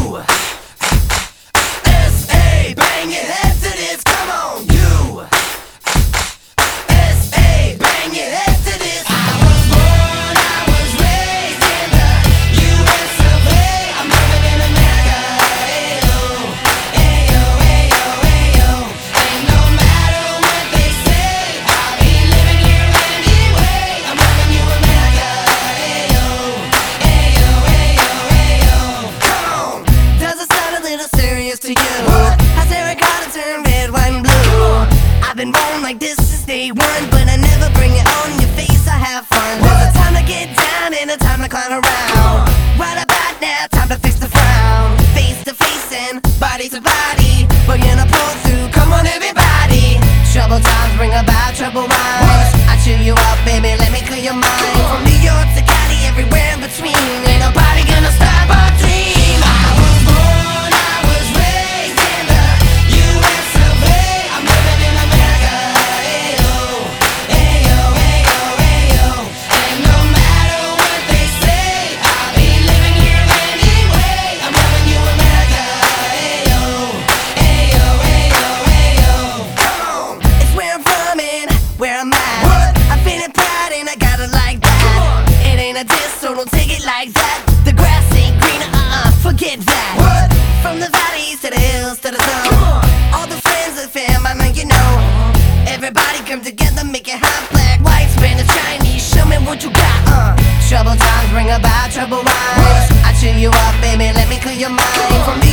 you. S.A. bang your head to this, come on, you. S.A. bang your head to this. I was born, I was raised in the U.S. of A. I'm living in America, ayo, ayo, ayo, ayo. And no matter what they say, I'll be living here anyway. I'm loving you, America, ayo, ayo, ayo, ayo. Come on, does it sound a little serious to you? Has Eric Carter turned red, white, and blue? I've been born like this since day one, but I never bring it on your face. I have fun. There's a time to get down and a time to clown around. Right about now, time to fix the frown. Face to face and body to body, we're gonna pull through. Come on, everybody. Trouble times bring about trouble rhymes. I cheer you up, baby. Let me clear your mind. From New York to Cali, everywhere in between. Ain't nobody gonna stop our dream. I was born, I was raised in the U.S. of A. I'm living in America, ayo, ayo, ayo, ayo. And no matter what they say, I'll be living here anyway. I'm loving you, America, ayo, ayo, ayo, ayo. Come on, it's where I'm from and where I'm at. I'm feeling proud and I got it like that. It ain't a diss, so don't take it like that. The grass ain't greener, forget that. From the valleys to the hills to the zone, all the friends and fam, I know you know. Everybody come together, make it hot, black, white, Spanish, Chinese. Show me what you got. Trouble times bring about trouble rhymes. I cheer you up, baby, let me clear your mind. From